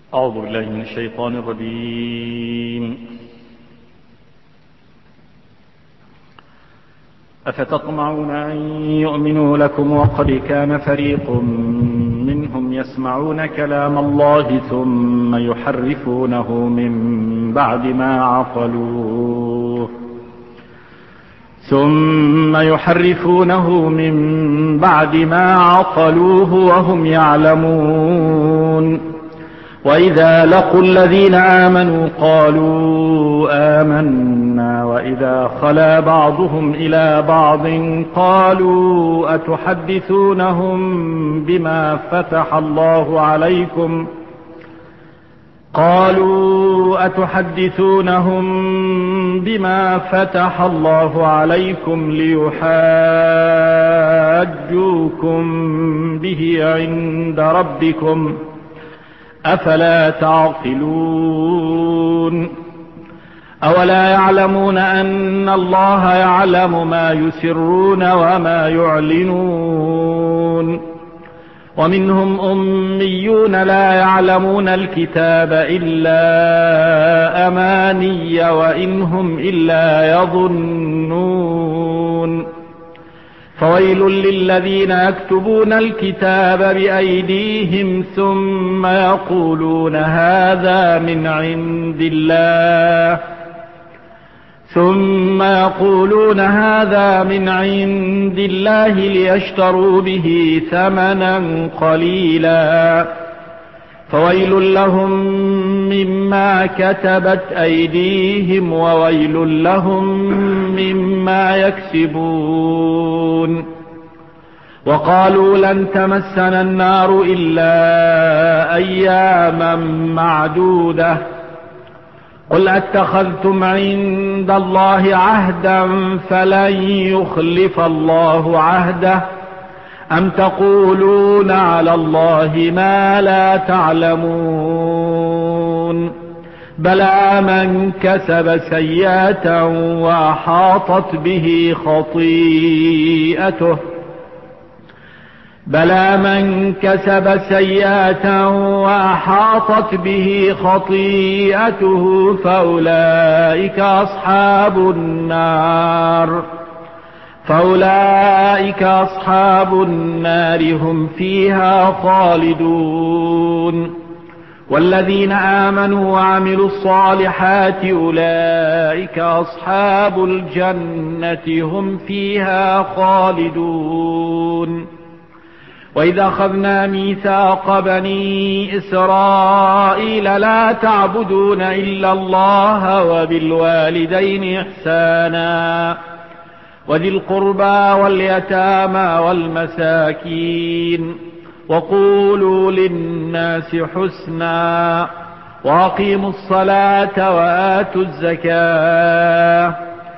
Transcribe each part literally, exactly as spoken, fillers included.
أعوذ بالله من الشيطان الرجيم. أفتطمعون أن يؤمنوا لكم وقد كان فريق منهم يسمعون كلام الله ثم يحرفونه من بعد ما عقلوه ثم يحرفونه من بعد ما عقلوه وهم يعلمون. وإذا لقوا الذين آمنوا قالوا آمنا وإذا خلا بعضهم إلى بعض قالوا أتحدثونهم بما فتح الله عليكم قالوا أتحدثونهم بما فتح الله عليكم ليحاجوكم به عند ربكم أفلا تعقلون. أولا يعلمون أن الله يعلم ما يسرون وما يعلنون. ومنهم أميون لا يعلمون الكتاب إلا أماني وإن هم إلا يظنون. فويل للذين يكتبون الكتاب بأيديهم ثم يقولون هذا من عند الله ثم يقولون هذا من عند الله ليشتروا به ثمنا قليلا فويل لهم مما كتبت أيديهم وويل لهم مما يكسبون. وقالوا لن تمسنا النار إلا أياما معدودة قل أتخذتم عند الله عهدا فلن يخلف الله عهده أم تقولون على الله ما لا تعلمون. بلى من كسب سيئة وأحاطت به خطيئته بلى من كسب سيئة وأحاطت به خطيئته فأولئك أصحاب النار فأولئك أصحاب النار هم فيها خالدون. والذين آمنوا وعملوا الصالحات أولئك أصحاب الجنة هم فيها خالدون. وإذا أخذنا ميثاق بني إسرائيل لا تعبدون إلا الله وبالوالدين إحسانا وذي القربى واليتامى والمساكين وقولوا للناس حسنا وأقيموا الصلاة وآتوا الزكاة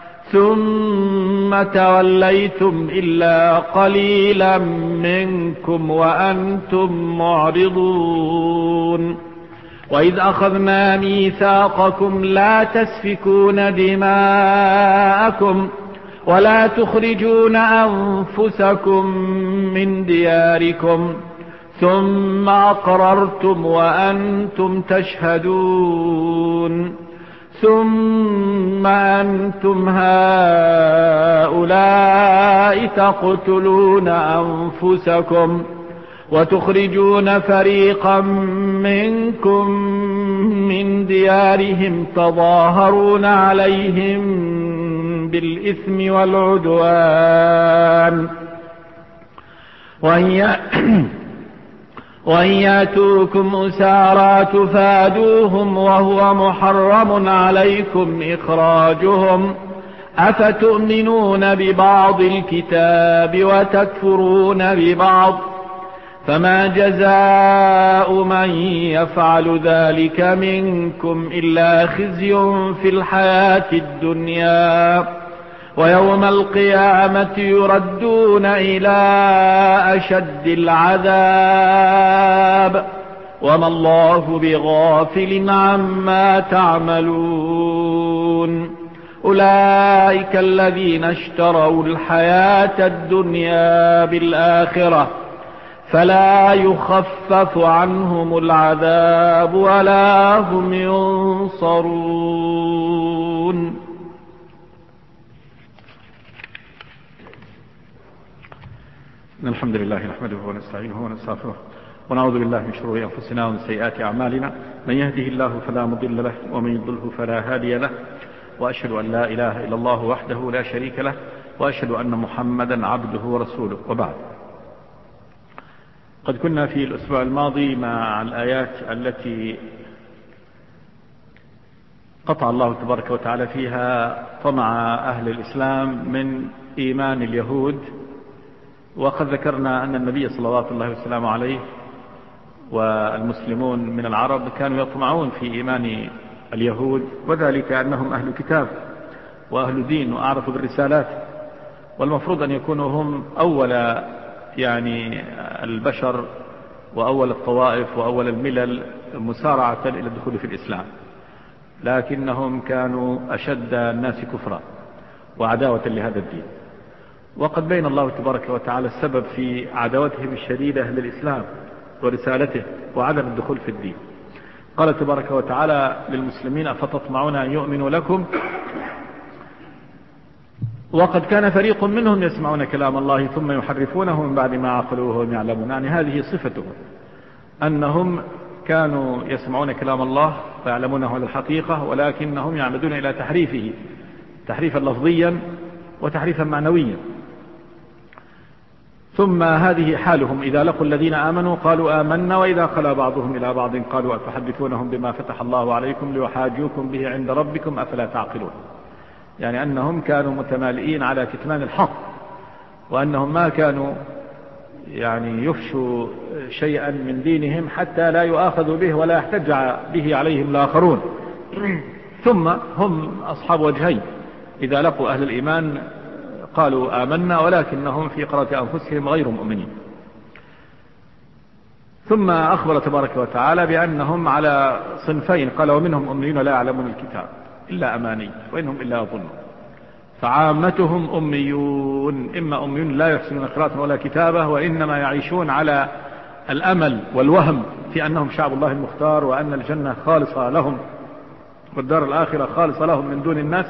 ثم توليتم إلا قليلا منكم وأنتم معرضون. وإذ أخذنا ميثاقكم لا تسفكون دماءكم ولا تخرجون أنفسكم من دياركم ثم أقررتم وأنتم تشهدون ثم أنتم هؤلاء تقتلون أنفسكم وتخرجون فريقا منكم من ديارهم تظاهرون عليهم بالإثم والعدوان وإن وإن يأتوكم أسارى تفادوهم وهو محرم عليكم إخراجهم أفتؤمنون ببعض الكتاب وتكفرون ببعض فما جزاء من يفعل ذلك منكم إلا خزي في الحياة الدنيا ويوم القيامة يردون إلى أشد العذاب وما الله بغافل عما تعملون. أولئك الذين اشتروا الحياة الدنيا بالآخرة فلا يخفف عنهم العذاب ولا هم ينصرون. الحمد لله نحمده ونستعينه ونستغفره ونعوذ بالله من شرور أنفسنا ومن سيئات أعمالنا، من يهده الله فلا مضل له ومن يضلله فلا هادي له، وأشهد أن لا إله إلا الله وحده لا شريك له، وأشهد أن محمدا عبده ورسوله، وبعد. قد كنا في الأسبوع الماضي مع الآيات التي قطع الله تبارك وتعالى فيها طمع أهل الإسلام من إيمان اليهود، وقد ذكرنا أن النبي صلوات الله وسلامه عليه والمسلمون من العرب كانوا يطمعون في إيمان اليهود، وذلك أنهم أهل كتاب وأهل دين وأعرفوا بالرسالات، والمفروض أن يكونوا هم أول يعني البشر وأول الطوائف وأول الملل مسارعة إلى الدخول في الإسلام، لكنهم كانوا أشد الناس كفرا وعداوة لهذا الدين. وقد بين الله تبارك وتعالى السبب في عداوتهم الشديدة للإسلام ورسالته وعدم الدخول في الدين. قال تبارك وتعالى للمسلمين: أفتطمعون أن يؤمنوا لكم وقد كان فريق منهم يسمعون كلام الله ثم يحرفونه من بعد ما عقلوه وهم يعلمون. يعني هذه صفتهم، أنهم كانوا يسمعون كلام الله ويعلمونه على الحقيقة، ولكنهم يعمدون إلى تحريفه تحريفا لفظيا وتحريفا معنويا. ثم هذه حالهم: إذا لقوا الذين آمنوا قالوا آمنا، وإذا خلا بعضهم إلى بعض قالوا أتحدثونهم بما فتح الله عليكم ليحاجوكم به عند ربكم أفلا تعقلون. يعني أنهم كانوا متمالئين على كتمان الحق، وأنهم ما كانوا يعني يفشوا شيئا من دينهم حتى لا يؤاخذوا به ولا يحتج به عليهم الآخرون. ثم هم أصحاب وجهين: إذا لقوا أهل الإيمان قالوا آمنا، ولكنهم في قرة أنفسهم غير مؤمنين. ثم أخبر تبارك وتعالى بأنهم على صنفين، قال: ومنهم أميون لا يعلمون الكتاب إلا أماني وإنهم إلا يظنون. فعامتهم أميون، إما أميون لا يحسنون قراءة ولا كتابة، وإنما يعيشون على الأمل والوهم في أنهم شعب الله المختار، وأن الجنة خالصة لهم والدار الآخرة خالصة لهم من دون الناس،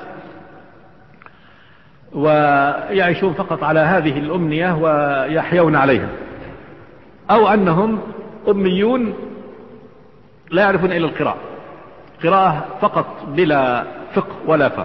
ويعيشون فقط على هذه الأمنية ويحيون عليها. أو أنهم أميون لا يعرفون إلا القراءة، قراءة فقط بلا فقه ولا فهم.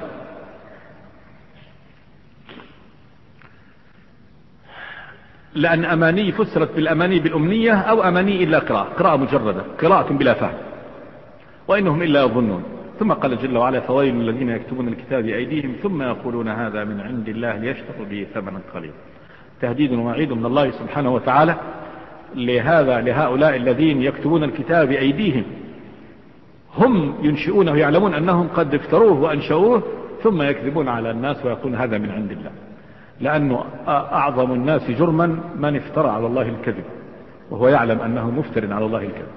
لأن أماني فسرت بالأماني بالأمنية، أو أماني إلا قراءة قراءة مجردة، قراءة بلا فهم، وإنهم إلا يظنون. ثم قال جل وعلا: فويل الذين يكتبون الكتاب بأيديهم ثم يقولون هذا من عند الله ليشتروا به ثمنا قليلا. تهديد ووعيد من الله سبحانه وتعالى لهذا لهؤلاء الذين يكتبون الكتاب بأيديهم، هم ينشئونه ويعلمون أنهم قد افتروه وأنشأوه، ثم يكذبون على الناس ويقولون هذا من عند الله. لأنه أعظم الناس جرما من افترى على الله الكذب وهو يعلم أنه مفتر على الله الكذب.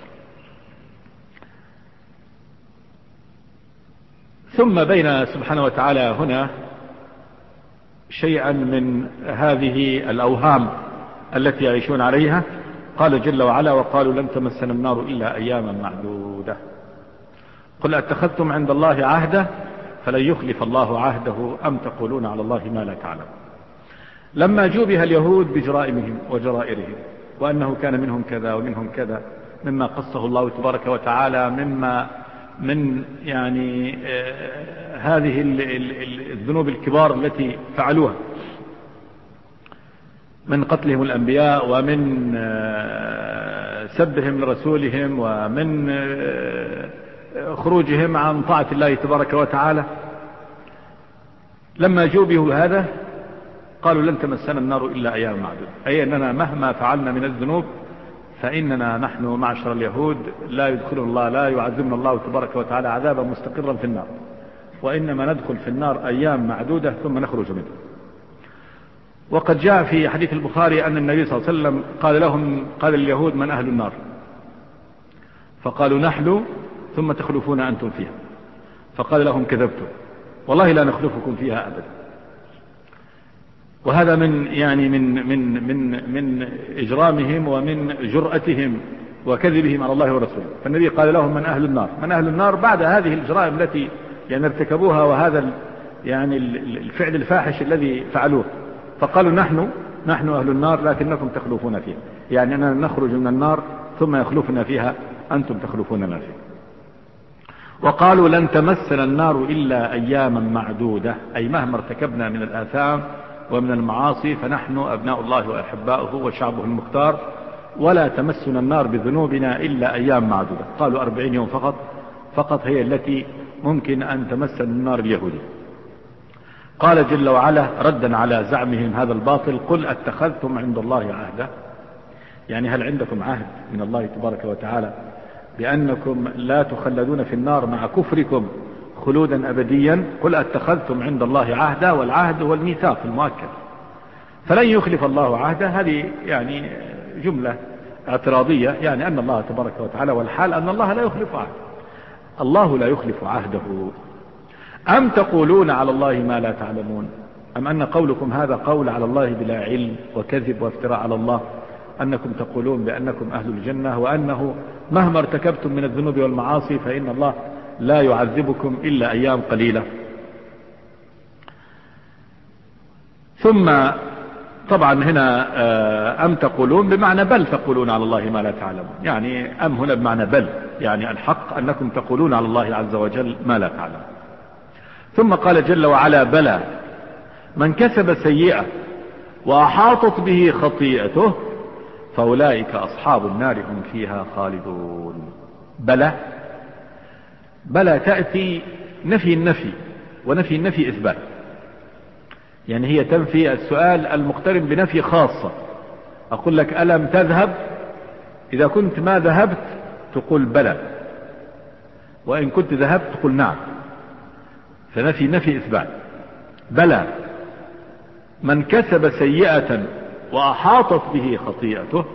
ثم بين سبحانه وتعالى هنا شيئا من هذه الأوهام التي يعيشون عليها. قال جل وعلا: وقالوا لن تمسنا النار إلا أياما معدودة قل أتخذتم عند الله عهدا فلن يخلف الله عهده أم تقولون على الله ما لا تعلم. لما جوبها اليهود بجرائمهم وجرائرهم، وأنه كان منهم كذا ومنهم كذا مما قصه الله تبارك وتعالى، مما من يعني آه هذه الذنوب الكبار التي فعلوها من قتلهم الأنبياء، ومن آه سبهم لرسولهم، ومن آه خروجهم عن طاعة الله تبارك وتعالى. لما جوبوا هذا قالوا لن تمسنا النار إلا أيام معدودة، أي أننا مهما فعلنا من الذنوب فإننا نحن معشر اليهود لا يدخلنا الله لا يعذبنا الله تبارك وتعالى عذابا مستقرا في النار، وإنما ندخل في النار أيام معدودة ثم نخرج منه. وقد جاء في حديث البخاري أن النبي صلى الله عليه وسلم قال لهم قال اليهود: من أهل النار؟ فقالوا: نحن، ثم تخلفون أنتم فيها. فقال لهم: كذبتم، والله لا نخلفكم فيها أبدا. وهذا من يعني من من من من إجرامهم ومن جرأتهم وكذبهم على الله ورسوله. فالنبي قال لهم من أهل النار؟ من أهل النار بعد هذه الجرائم التي يعني ارتكبوها وهذا يعني الفعل الفاحش الذي فعلوه. فقالوا نحن نحن أهل النار لكنكم تخلفون فيها، يعني أننا نخرج من النار ثم يخلفنا فيها أنتم تخلفوننا فيها. وقالوا لن تمسنا النار إلا أياما معدودة، أي مهما ارتكبنا من الآثام ومن المعاصي فنحن أبناء الله وأحباؤه وشعبه المختار، ولا تمسنا النار بذنوبنا إلا أيام معدودة. قالوا أربعين يوم فقط فقط هي التي ممكن أن تمسنا النار اليهودي. قال جل وعلا ردا على زعمهم هذا الباطل قل اتخذتم عند الله عهدا، يعني هل عندكم عهد من الله تبارك وتعالى بأنكم لا تخلدون في النار مع كفركم خلودا أبديا؟ قل اتخذتم عند الله عهدا، والعهد هو الميثاق المؤكد، فلن يخلف الله عهدا. هذه يعني جملة اعتراضية، يعني أن الله تبارك وتعالى والحال أن الله لا يخلف عهده، الله لا يخلف عهده. أم تقولون على الله ما لا تعلمون، أم أن قولكم هذا قول على الله بلا علم وكذب وافتراء على الله، أنكم تقولون بأنكم أهل الجنة وأنه مهما ارتكبتم من الذنوب والمعاصي فإن الله لا يعذبكم إلا أيام قليلة. ثم طبعا هنا أم تقولون بمعنى بل تقولون على الله ما لا تعلمون، يعني أم هنا بمعنى بل، يعني الحق أنكم تقولون على الله عز وجل ما لا تعلمون. ثم قال جل وعلا بلى من كسب سيئة وأحاطت به خطيئته فأولئك أصحاب النار هم فيها خالدون. بلى بلى تأتي نفي النفي، ونفي النفي إثبات، يعني هي تنفي السؤال المقترن بنفي خاصة. أقول لك ألم تذهب، إذا كنت ما ذهبت تقول بلى، وإن كنت ذهبت تقول نعم، فنفي نفي إثبات. بلى من كسب سيئة وأحاطت به خطيئته،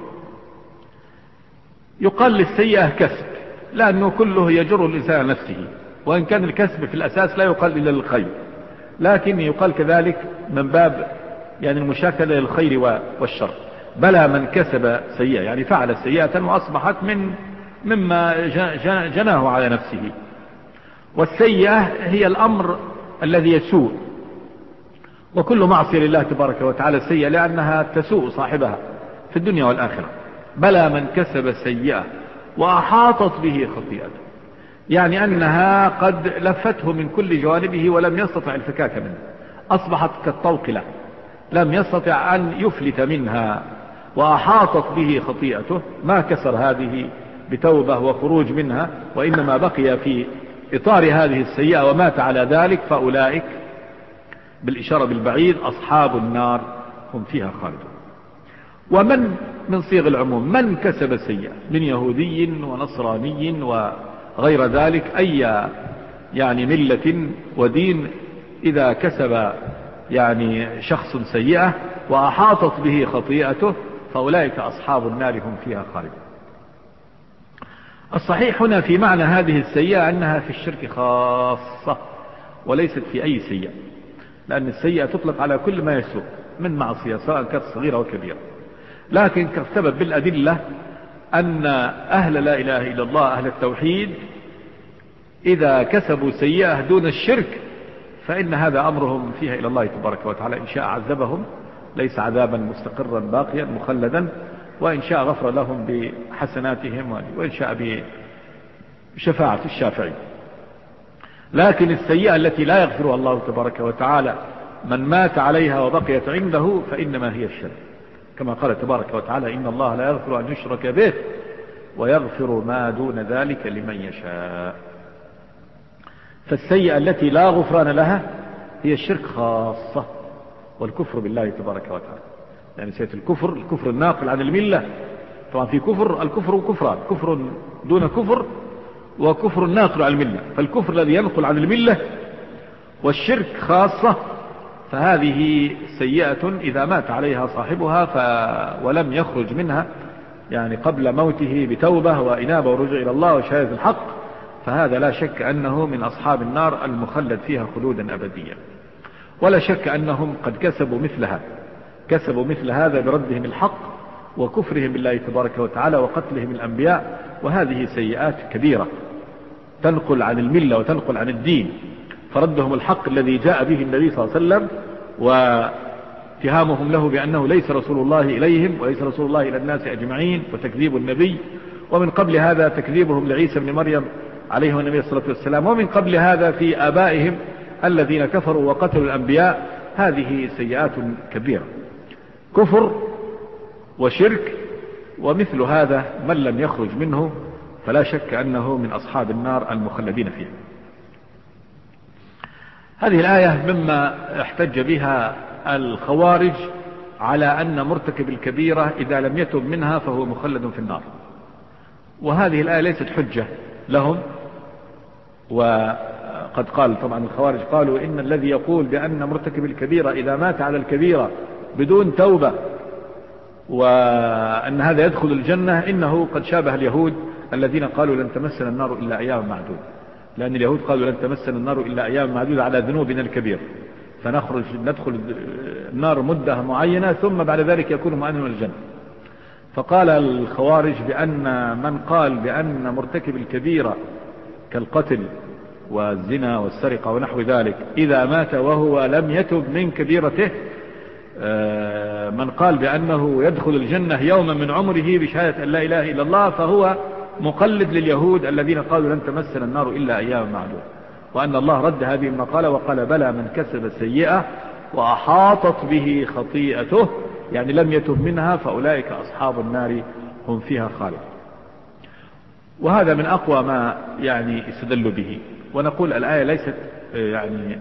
يقال للسيئة كسب لأنه كله يجر الإنسان نفسه، وإن كان الكسب في الأساس لا يقال إلا للخير، لكن يقال كذلك من باب يعني المشاكلة للخير والشر. بلى من كسب سيئة يعني فعل سيئة وأصبحت من مما جناه على نفسه. والسيئة هي الأمر الذي يسوء، وكل معصية لله تبارك وتعالى سيئة لأنها تسوء صاحبها في الدنيا والآخرة. بلى من كسب سيئة وأحاطت به خطيئته، يعني أنها قد لفته من كل جوانبه ولم يستطع الفكاك منها، أصبحت كالطوق له لم يستطع أن يفلت منها. وأحاطت به خطيئته، ما كسر هذه بتوبة وخروج منها، وإنما بقي في إطار هذه السيئة ومات على ذلك، فأولئك بالإشارة بالبعيد أصحاب النار هم فيها خالدون. ومن من صيغ العموم، من كسب سيئة من يهودي ونصراني وغير ذلك، أي يعني ملة ودين، إذا كسب يعني شخص سيئة وأحاطت به خطيئته فأولئك أصحاب النار هم فيها خالدون. الصحيح هنا في معنى هذه السيئة أنها في الشرك خاصة وليست في أي سيئة، لأن السيئة تطلق على كل ما يسوء من معصية سواء كانت صغيرة وكبيرة، لكن كثبت بالأدلة أن أهل لا إله إلا الله أهل التوحيد إذا كسبوا سيئة دون الشرك فإن هذا أمرهم فيها إلى الله تبارك وتعالى، إن شاء عذبهم ليس عذابا مستقرا باقيا مخلدا، وإن شاء غفر لهم بحسناتهم، وإن شاء بشفاعة الشافعين. لكن السيئة التي لا يغفرها الله تبارك وتعالى من مات عليها وبقيت عنده فإنما هي الشرك، كما قال تبارك وتعالى إن الله لا يغفر أن يشرك به ويغفر ما دون ذلك لمن يشاء. فالسيئة التي لا غفران لها هي الشرك خاصة والكفر بالله تبارك وتعالى، يعني سيئة الكفر الكفر الناقل عن الملة. طبعا في كفر الكفر كفران، كفر دون كفر وكفر ناقل عن الملة، فالكفر الذي ينقل عن الملة والشرك خاصة، فهذه سيئة إذا مات عليها صاحبها ف... ولم يخرج منها يعني قبل موته بتوبة وإنابة ورجوع إلى الله وشهادة الحق، فهذا لا شك أنه من أصحاب النار المخلد فيها خلودا أبديا. ولا شك أنهم قد كسبوا مثلها كسبوا مثل هذا بردهم الحق وكفرهم بالله تبارك وتعالى وقتلهم الأنبياء، وهذه سيئات كبيرة تنقل عن الملة وتنقل عن الدين. فردهم الحق الذي جاء به النبي صلى الله عليه وسلم واتهامهم له بأنه ليس رسول الله إليهم وليس رسول الله إلى الناس أجمعين، وتكذيب النبي، ومن قبل هذا تكذيبهم لعيسى بن مريم عليه النبي صلى الله عليه وسلم، ومن قبل هذا في آبائهم الذين كفروا وقتلوا الأنبياء. هذه سيئات كبيرة، كفر وشرك، ومثل هذا من لم يخرج منه فلا شك أنه من أصحاب النار المخلدين فيها. هذه الآية مما احتج بها الخوارج على أن مرتكب الكبيرة إذا لم يتب منها فهو مخلد في النار، وهذه الآية ليست حجة لهم. وقد قال طبعا الخوارج قالوا إن الذي يقول بأن مرتكب الكبيرة إذا مات على الكبيرة بدون توبة وأن هذا يدخل الجنة إنه قد شابه اليهود الذين قالوا لن تمسنا النار إلا أيام معدودة، لأن اليهود قالوا لن تمسنا النار إلا أيام معدودة على ذنوبنا الكبير، فنخرج ندخل النار مدة معينة ثم بعد ذلك يكون مؤمنا الجنة. فقال الخوارج بأن من قال بأن مرتكب الكبيرة كالقتل والزنا والسرقة ونحو ذلك إذا مات وهو لم يتب من كبيرته، من قال بأنه يدخل الجنة يوما من عمره بشهادة أن لا إله إلا الله فهو مقلد لليهود الذين قالوا لن تمسنا النار إلا أيام معدودة، وأن الله رد هذه المقالة وقال بلى من كسب سيئة وأحاطت به خطيئته، يعني لم يتب منها فأولئك أصحاب النار هم فيها خالدون. وهذا من أقوى ما يعني استدلوا به. ونقول الآية ليست يعني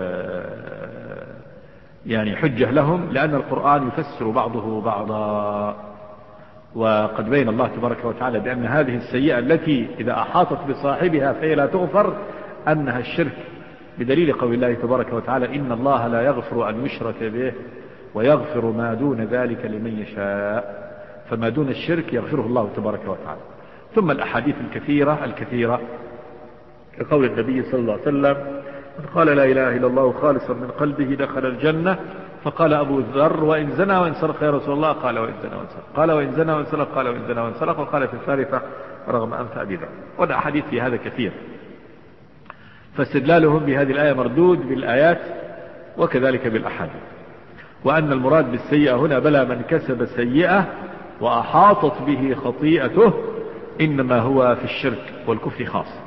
يعني حجة لهم، لأن القرآن يفسر بعضه بعضا، وقد بين الله تبارك وتعالى بأن هذه السيئة التي إذا أحاطت بصاحبها فهي لا تغفر أنها الشرك، بدليل قول الله تبارك وتعالى إن الله لا يغفر أن يشرك به ويغفر ما دون ذلك لمن يشاء، فما دون الشرك يغفره الله تبارك وتعالى. ثم الأحاديث الكثيرة الكثيرة كقول النبي صلى الله عليه وسلم من قال لا إله إلا الله خالصا من قلبه دخل الجنة. فقال أبو ذر وإن زنى وإن سرق يا رسول الله؟ قال وإن زنى وإن سرق. قال وإن زنى وإن سرق؟ قال وإن زنى وإن سرق. وقال في الثالثة رغم أنف أبي ذر. والأحاديث في هذا كثير، فاستدلالهم بهذه الآية مردود بالآيات وكذلك بالأحاديث. وأن المراد بالسيئة هنا بلى من كسب سيئة وأحاطت به خطيئته إنما هو في الشرك والكفر خاص.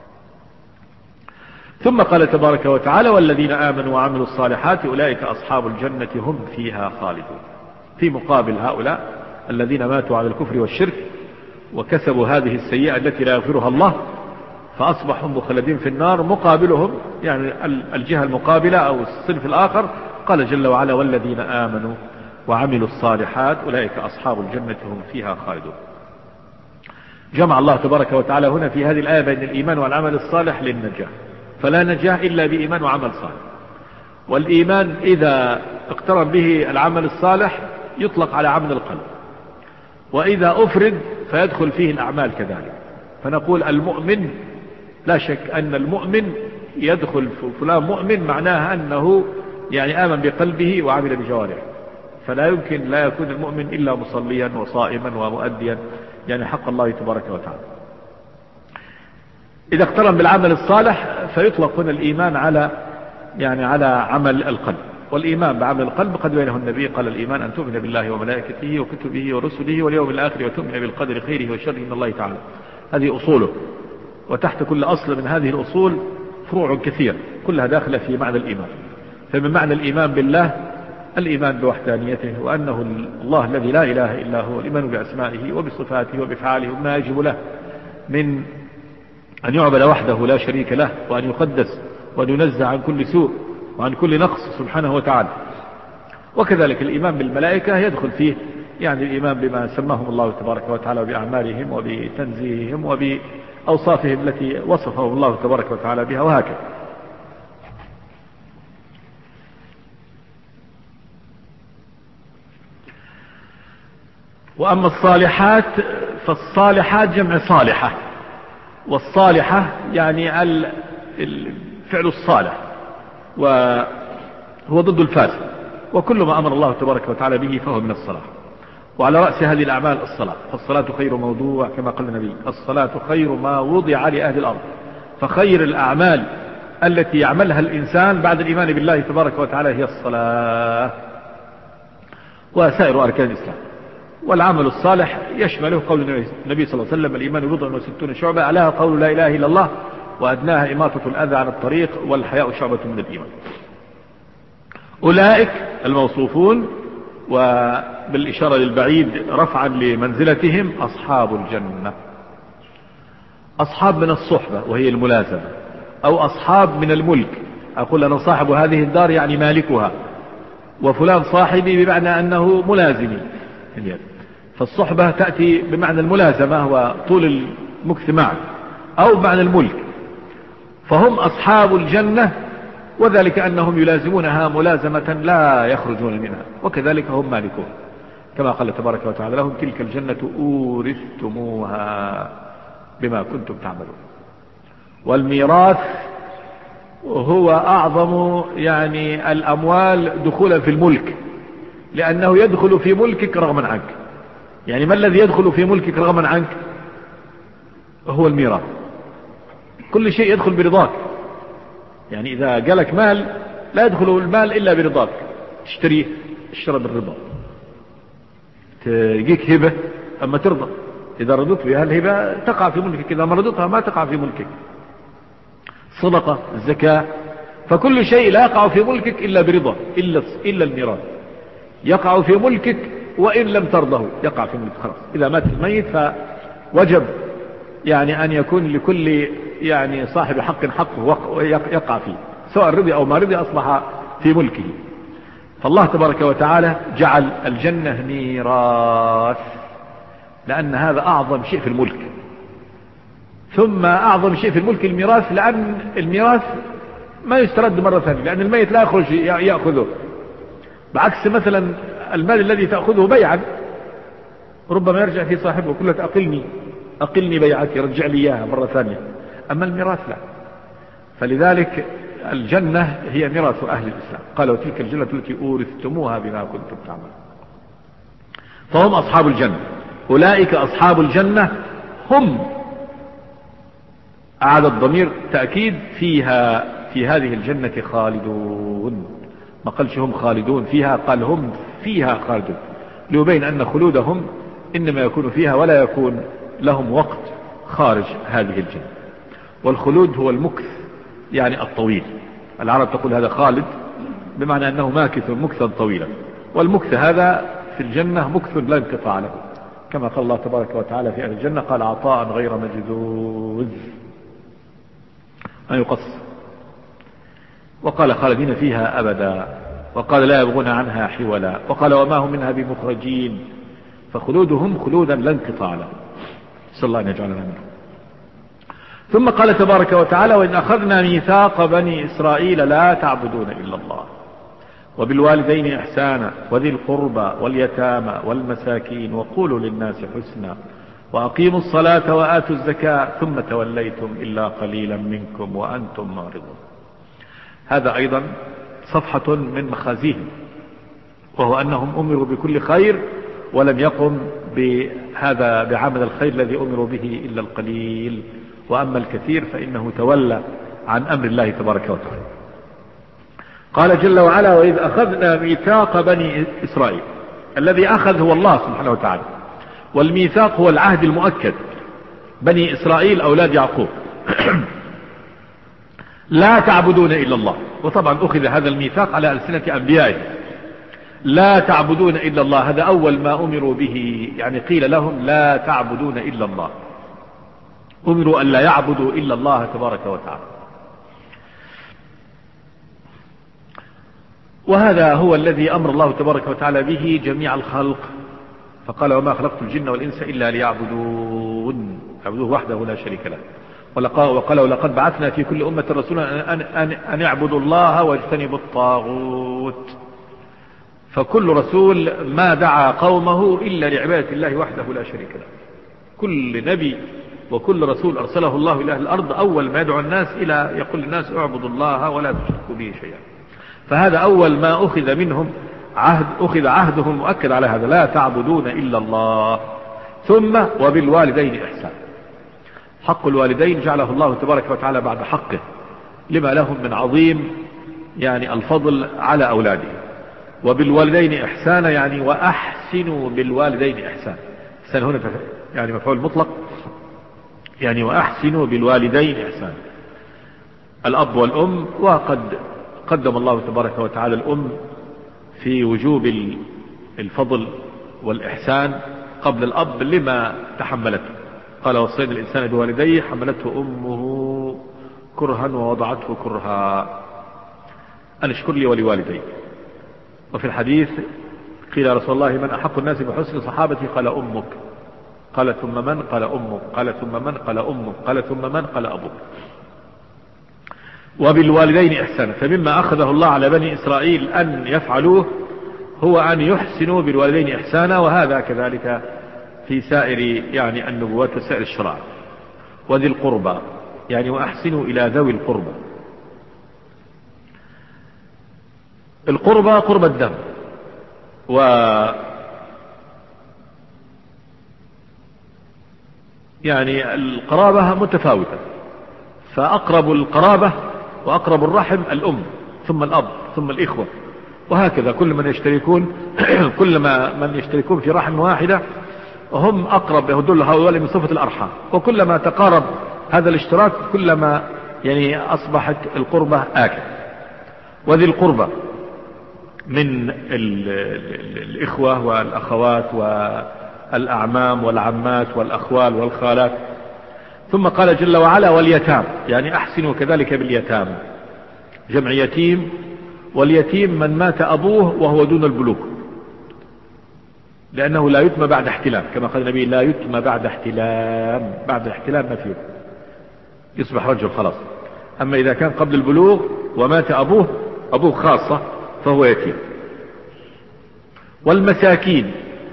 ثم قال تبارك وتعالى والذين آمنوا وعملوا الصالحات أولئك أصحاب الجنة هم فيها خالدون، في مقابل هؤلاء الذين ماتوا على الكفر والشرك وكسبوا هذه السيئة التي لا يغفرها الله فأصبحوا مخلدين في النار. مقابلهم يعني الجهة المقابلة أو الصنف الآخر قال جل وعلا والذين آمنوا وعملوا الصالحات أولئك أصحاب الجنة هم فيها خالدون. جمع الله تبارك وتعالى هنا في هذه الآية بين الإيمان والعمل الصالح للنجاة، فلا نجاة إلا بإيمان وعمل صالح. والإيمان إذا اقترن به العمل الصالح يطلق على عمل القلب، وإذا أفرد فيدخل فيه الأعمال كذلك. فنقول المؤمن لا شك أن المؤمن يدخل فلان مؤمن معناها أنه يعني آمن بقلبه وعمل بجوارحه، فلا يمكن لا يكون المؤمن إلا مصليا وصائما ومؤديا يعني حق الله تبارك وتعالى. إذا اقترن بالعمل الصالح فيطلق هنا الإيمان على يعني على عمل القلب. والإيمان بعمل القلب قد بينه النبي قال الإيمان أن تؤمن بالله وملائكته وكتبه ورسله واليوم الآخر وتؤمن بالقدر خيره وشره من الله تعالى. هذه أصوله، وتحت كل أصل من هذه الأصول فروع كثير كلها داخلة في معنى الإيمان. فمن معنى الإيمان بالله الإيمان بوحدانيته وأنه الله الذي لا إله إلا هو، الإيمان بأسمائه وبصفاته وبفعاله وما يجب له من أن يعبد وحده لا شريك له، وأن يقدس وأن ينزع عن كل سوء وعن كل نقص سبحانه وتعالى. وكذلك الإيمان بالملائكة يدخل فيه يعني الإيمان بما سماهم الله تبارك وتعالى وبأعمالهم وبتنزيههم وبأوصافهم التي وصفهم الله تبارك وتعالى بها وهكذا. وأما الصالحات فالصالحات جمع صالحة، والصالحة يعني الفعل الصالح، هو ضد الفاسد، وكل ما أمر الله تبارك وتعالى به فهو من الصلاة. وعلى رأس هذه الأعمال الصلاة، فالصلاة خير موضوع كما قال النبي: الصلاة خير ما وضع لأهل الأرض. فخير الأعمال التي يعملها الإنسان بعد الإيمان بالله تبارك وتعالى هي الصلاة وسائر أركان الإسلام. والعمل الصالح يشمله قول النبي صلى الله عليه وسلم: الإيمان بضع وستون شعبة، أعلاها قول لا إله إلا الله، وأدناها إماطة الأذى عن الطريق، والحياء شعبة من الإيمان. أولئك الموصوفون، وبالإشارة للبعيد رفعا لمنزلتهم، أصحاب الجنة. أصحاب من الصحبة وهي الملازمة، أو أصحاب من الملك. أقول أنا صاحب هذه الدار يعني مالكها، وفلان صاحبي بمعنى أنه ملازمي. فالصحبة تأتي بمعنى الملازمة وطول المكث معه، أو بمعنى الملك. فهم أصحاب الجنة، وذلك أنهم يلازمونها ملازمة لا يخرجون منها، وكذلك هم مالكون، كما قال تبارك وتعالى: لهم تلك الجنة أورثتموها بما كنتم تعملون. والميراث هو أعظم يعني الأموال دخولا في الملك، لأنه يدخل في ملكك رغما عنك. يعني ما الذي يدخل في ملكك رغما عنك؟ هو الميراث. كل شيء يدخل برضاك. يعني إذا جالك مال لا يدخل المال إلا برضاك، تشتريه اشترى بالرضا. تجيك هبة أما ترضى، إذا رضيت بها الهبة تقع في ملكك، إذا ما رضيتها ما تقع في ملكك. صدقة، الزكاة، فكل شيء لا يقع في ملكك إلا برضا، إلا, إلا الميراث يقع في ملكك وإن لم ترضه يقع في ملكك. خلاص إذا مات الميت فوجب يعني أن يكون لكل يعني صاحب حق حقه يقع فيه، سواء رضي أو ما رضي أصبح في ملكه. فالله تبارك وتعالى جعل الجنة ميراث، لأن هذا أعظم شيء في الملك. ثم أعظم شيء في الملك الميراث، لأن الميراث ما يسترد مرة ثانية، لأن الميت لا يخرج يأخذه، بعكس مثلا المال الذي تأخذه بيعا ربما يرجع في صاحبه ويقول لك أقلني أقلني بيعتي، رجع لي إياها مرة ثانية. أما الميراث لا. فلذلك الجنة هي ميراث أهل الإسلام. قال: وتلك الجنة التي أورثتموها بما كنتم تعملون. فهم أصحاب الجنة. أولئك أصحاب الجنة هم، أعاد الضمير تأكيد فيها، في هذه الجنة خالدون. ما قالش هم خالدون فيها، قال هم فيها خالدون، ليبين أن خلودهم إنما يكون فيها ولا يكون لهم وقت خارج هذه الجنة. والخلود هو المكث يعني الطويل. العرب تقول هذا خالد بمعنى أنه ماكث مكثا طويلا، والمكث هذا في الجنة مكث لا انقطاع له، كما قال الله تبارك وتعالى في أهل الجنة: قال: عطاء غير مجذوذ، أن يقص. وقال: خالدين فيها أبدا. وقال: لا يبغون عنها حولا. وقال: وما هم منها بمخرجين. فخلودهم خلودا لا انقطاع له، صلى الله أن يجعلنا منهم. ثم قال تبارك وتعالى: وإن أخذنا ميثاق بني إسرائيل لا تعبدون إلا الله وبالوالدين إحسانا وذي القربى واليتامى والمساكين وقولوا للناس حسنا وأقيموا الصلاة وآتوا الزكاة ثم توليتم إلا قليلا منكم وأنتم معرضون. هذا أيضا صفحة من مخازيهم، وهو أنهم أمروا بكل خير ولم يقم بهذا بعمل الخير الذي أمروا به إلا القليل، وأما الكثير فإنه تولى عن أمر الله تبارك وتعالى. قال جل وعلا: وإذ أخذنا ميثاق بني إسرائيل. الذي أخذ هو الله سبحانه وتعالى، والميثاق هو العهد المؤكد. بني إسرائيل أولاد يعقوب لا تعبدون إلا الله. وطبعا أخذ هذا الميثاق على ألسنة أنبيائه، لا تعبدون إلا الله، هذا أول ما أمروا به. يعني قيل لهم لا تعبدون إلا الله، أمروا أن لا يعبدوا إلا الله تبارك وتعالى. وهذا هو الذي أمر الله تبارك وتعالى به جميع الخلق، فقال: وما خلقت الجن والإنس إلا ليعبدون، يعبدوه وحده لا شريك له. وقال: ولقد بعثنا في كل أمة رسولا أن, أن, أن يعبدوا الله واجتنبوا الطاغوت. فكل رسول ما دعا قومه إلا لعبادة الله وحده لا شريك له. كل نبي وكل رسول أرسله الله إلى الأرض أول ما يدعو الناس إلى يقول الناس اعبدوا الله ولا تشركوا به شيئا. فهذا أول ما أخذ منهم عهد، أخذ عهدهم مؤكد على هذا: لا تعبدون إلا الله. ثم وبالوالدين إحسان. حق الوالدين جعله الله تبارك وتعالى بعد حقه لما لهم من عظيم يعني الفضل على أولاده. وبالوالدين إحسانا يعني وأحسنوا بالوالدين إحسان. إحسان هنا يعني مفعول مطلق، يعني وأحسنوا بالوالدين إحسان، الأب والأم. وقد قدم الله تبارك وتعالى الأم في وجوب الفضل والإحسان قبل الأب لما تحملته. قال: وصينا الإنسان بوالديه حملته أمه كرها ووضعته كرها أن اشكر لي ولوالدي. وفي الحديث قيل يا رسول الله: من أحق الناس بحسن صحابتي؟ قال: أمك. قال: ثم من؟ قال: أمك. قال: ثم من؟ قال: أمك. قال: ثم من؟ قال: أبوك. وبالوالدين إحسانا. فمما أخذه الله على بني إسرائيل أن يفعلوه هو أن يحسنوا بالوالدين إحسانا، وهذا كذلك في سائر يعني النبوات وسائر الشرع. وذي القربى يعني وأحسنوا إلى ذوي القربى. القربى قرب الدم، و يعني القرابة متفاوتة، فأقرب القرابة وأقرب الرحم الأم، ثم الأب، ثم الإخوة، وهكذا كل من يشتركون كل ما من يشتركون في رحم واحدة هم أقرب، يهدون هؤلاء من صفة الأرحام. وكلما تقارب هذا الاشتراك كلما يعني أصبحت القربة آكل. وذي القربة من ال ال الإخوة والأخوات والأعمام والعمات والأخوال والخالات. ثم قال جل وعلا: واليتام، يعني أحسنوا كذلك باليتام، جمع يتيم. واليتيم من مات أبوه وهو دون البلوغ، لأنه لا يتم بعد احتلام، كما قال النبي: لا يتم بعد احتلام. بعد الاحتلام ما فيه، يصبح رجل خلاص. أما إذا كان قبل البلوغ ومات أبوه، أبوه خاصة، فهو يتيم. والمساكين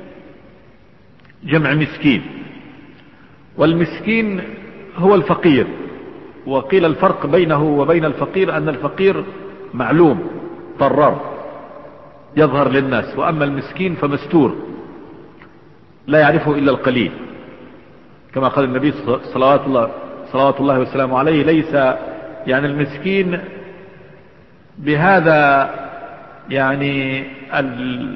جمع مسكين. والمسكين هو الفقير. وقيل الفرق بينه وبين الفقير أن الفقير معلوم طرار يظهر للناس، وأما المسكين فمستور لا يعرفه إلا القليل، كما قال النبي صلوات الله, صلوات الله وسلامه عليه: ليس يعني المسكين بهذا يعني ال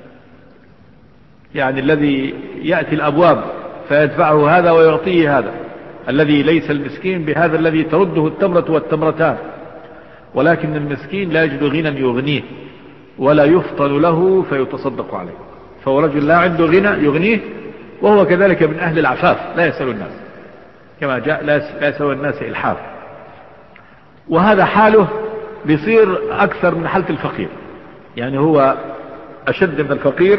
يعني الذي يأتي الأبواب فيدفعه هذا ويعطيه هذا، الذي ليس المسكين بهذا الذي ترده التمرة والتمرتان، ولكن المسكين لا يجد غنى يغنيه ولا يفطن له فيتصدق عليه، فهو رجل لا عنده غنى يغنيه، وهو كذلك من أهل العفاف، لا يسأل الناس كما جاء، لا يسأل الناس إلحاف. وهذا حاله بيصير أكثر من حالة الفقير، يعني هو أشد من الفقير،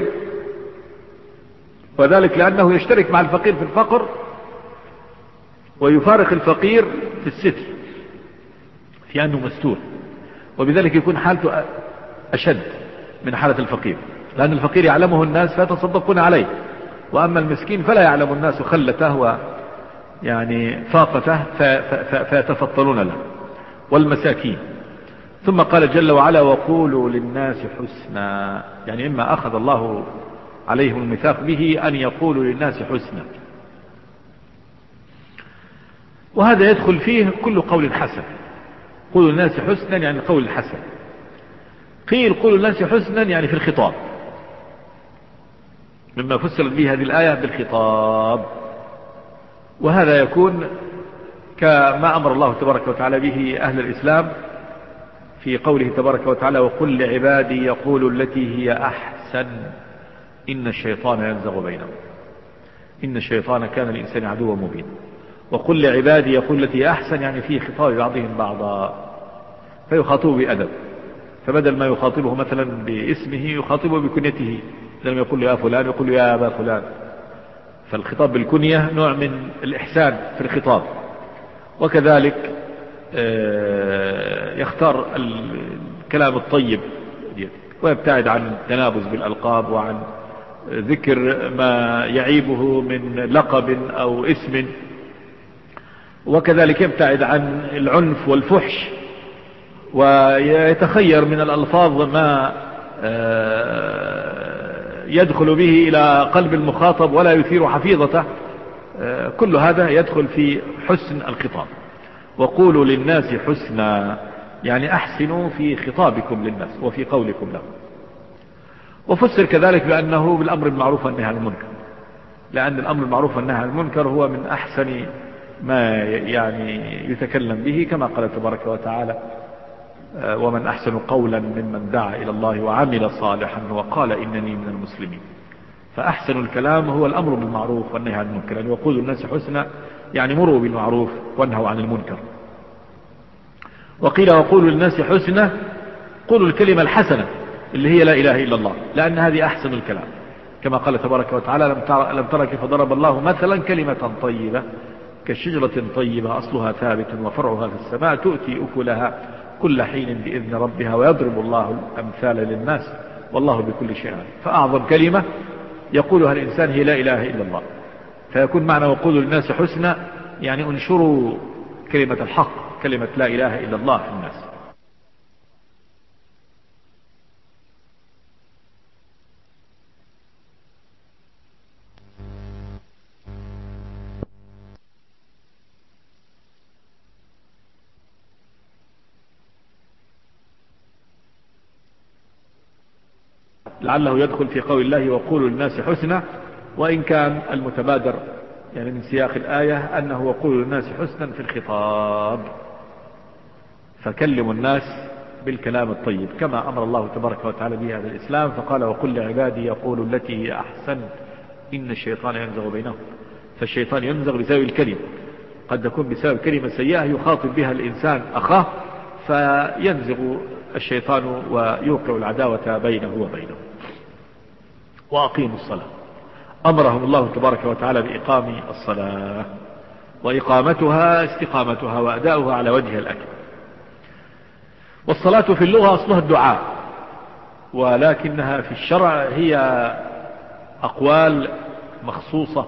وذلك لأنه يشترك مع الفقير في الفقر ويفارق الفقير في الستر، في أنه مستور، وبذلك يكون حالته أشد من حالة الفقير، لأن الفقير يعلمه الناس فيتصدقون عليه، وأما المسكين فلا يعلم الناس خلته ويعني فاقته فيتفطنون له. والمساكين. ثم قال جل وعلا: وقولوا للناس حسنا، يعني إما أخذ الله عليهم الميثاق به أن يقولوا للناس حسنا، وهذا يدخل فيه كل قول حسن. قولوا للناس حسنا يعني القول الحسن. قيل قولوا للناس حسنا يعني في الخطاب، مما فسرت به هذه الآية بالخطاب، وهذا يكون كما أمر الله تبارك وتعالى به أهل الإسلام في قوله تبارك وتعالى: وقل لعبادي يقولوا التي هي أحسن إن الشيطان ينزغ بينهم إن الشيطان كان الإنسان عدوا مبينا. وقل لعبادي يقول التي هي أحسن يعني في خطاب بعضهم بعضا، فيخاطبه بأدب، فبدل ما يخاطبه مثلا باسمه يخاطبه بكنيته، لما يقول يا فلان يقول يا أبا فلان، فالخطاب بالكنية نوع من الإحسان في الخطاب. وكذلك يختار الكلام الطيب ويبتعد عن التنابز بالألقاب وعن ذكر ما يعيبه من لقب أو اسم، وكذلك يبتعد عن العنف والفحش ويتخير من الألفاظ ما يدخل به إلى قلب المخاطب ولا يثير حفيظته، كل هذا يدخل في حسن الخطاب. وقولوا للناس حسنا، يعني أحسنوا في خطابكم للناس وفي قولكم لهم. وفسر كذلك بأنه بالأمر بالمعروف والنهي عن المنكر، لأن الأمر بالمعروف والنهي عن المنكر هو من أحسن ما يعني يتكلم به، كما قال تبارك وتعالى: ومن أحسن قولا ممن دعا إلى الله وعمل صالحا وقال إنني من المسلمين. فأحسن الكلام هو الأمر بالمعروف والنهي عن المنكر، يعني وقولوا الناس حسنا، يعني مروا بالمعروف وانهوا عن المنكر. وقيل وقولوا للناس حسنا، قولوا الكلمة الحسنة اللي هي لا إله إلا الله، لأن هذه أحسن الكلام، كما قال تبارك وتعالى: لم ترى, لم ترى كيف ضرب الله مثلا كلمة طيبة كشجرة طيبة أصلها ثابت وفرعها في السماء تؤتي أكلها كل حين بإذن ربها ويضرب الله الأمثال للناس والله بكل شيء عليم. فأعظم كلمة يقولها الإنسان هي لا إله إلا الله، فيكون معنى وقولوا للناس حسنا يعني انشروا كلمة الحق، كلمة لا إله إلا الله في الناس. لعله يدخل في قول الله وقولوا للناس حسنا، وإن كان المتبادر يعني من سياق الآية أنه وقولوا للناس حسنا في الخطاب، فكلموا الناس بالكلام الطيب كما أمر الله تبارك وتعالى به هذا الإسلام، فقال: وقل لعبادي يقولوا التي هي أحسن إن الشيطان ينزغ بينهم. فالشيطان ينزغ بسبب الكلمة، قد تكون بسبب كلمة سيئة يخاطب بها الإنسان أخاه، فينزغ الشيطان ويوقع العداوة بينه وبينه. وأقيموا الصلاة، أمرهم الله تبارك وتعالى بإقام الصلاة، وإقامتها استقامتها وأداؤها على وجه الأكمل. والصلاة في اللغة أصلها الدعاء، ولكنها في الشرع هي أقوال مخصوصة